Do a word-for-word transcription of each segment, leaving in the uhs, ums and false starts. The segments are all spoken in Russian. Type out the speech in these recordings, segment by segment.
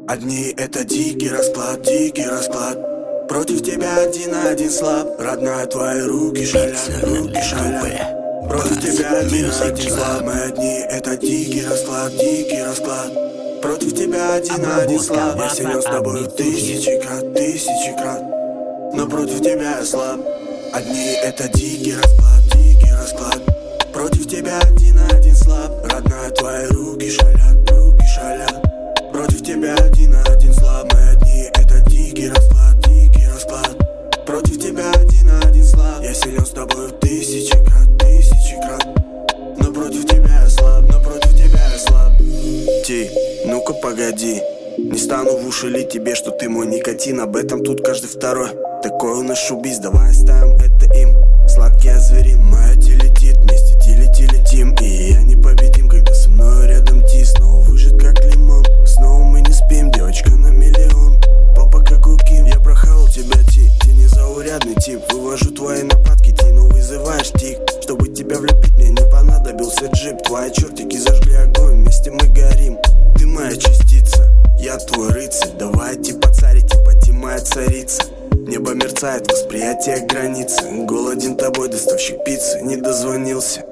Одни — это дикий расклад, дикий расклад. Против тебя один на один слаб. Родная, твои руки шалят, руки шалят. Против тебя один на один слаб. Мы одни — это дикий расклад, дикий расклад. Против тебя один на один слаб. Я силен с тобой тысячи крат, тысячи крат. Но против тебя я слаб. Одни — это дикий расклад, дикий расклад. Против тебя один на один слаб. Родная, твои руки шалят, руки шалят. Против тебя один на один слаб. Мы одни — это дикий расклад, дикий расклад. Против тебя один на один слаб. Я силен с тобой в тысячи крат, тысячи крат. Но против тебя я слаб, но против тебя я слаб. Ти, ну-ка погоди. Не стану в уши лить тебе, что ты мой никотин. Об этом тут каждый второй. Такой у нас шоу-биз, давай оставим это им. Сладкий зверин, моя ти летит. Вместе ти-лети летим. И я непобедим, когда со мной рядом ти. Снова выжат как лимон. Снова мы не спим, девочка на миллион. Папа как у Ким. Я прохавал тебя, ти. Ты незаурядный тип. Вывожу твои нападки, ти, но вызываешь тик. Чтобы тебя влюбить, мне не понадобился джип. Твои чертики зажгли огонь, вместе мы горим. Ты моя частица, я твой рыцарь. Давай типа царь, типа ти моя царица. Небо мерцает, восприятие границы. Голоден тобой, доставщик пиццы, не дозвонился.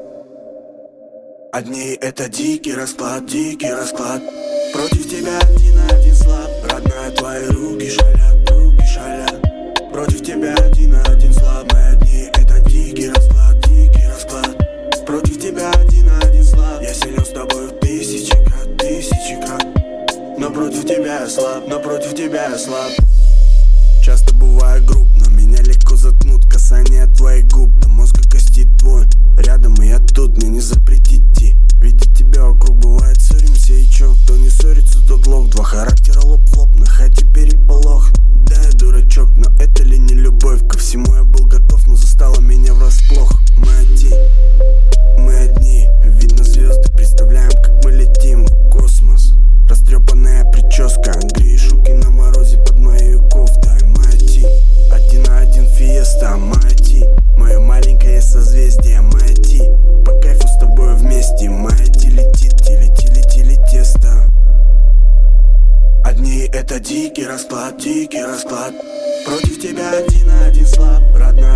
Одни — это дикий расклад, дикий расклад. Против тебя один на один слаб. Родная, твои руки шалят, руки шалят. Против тебя один на один слаб. Мы одни — это дикий расклад, дикий расклад. Против тебя один на один слаб. Я силен с тобой в тысячи крат, тысячи крат. Но против тебя я слаб, но против тебя я слаб. Часто бываю груб, но меня легко заткнут. Касание твоих губ, до мозга костей твой. Рядом и я тут, мне не запретить ти. Видеть тебя вокруг бывает, ссоримся и чё? Кто не ссорится, тот лох. Два характера лоб в лоб, на хате переполох. Да, я дурачок, но это ли не любовь? Ко всему я был готов, но застала меня врасплох. Мы одни, мы одни. Видно звезды, представляем, как мы летим в космос. Растрепанная прическа, греешь руки на морозе под моей кофтой. Один на один фиеста, моя ти. Мое маленькое созвездие, моя ти. По кайфу с тобой вместе, моя ти летит, ти лети, лети, лети, тесто. Одни — это дикий расклад, дикий расклад. Против тебя один на один слаб. Родная,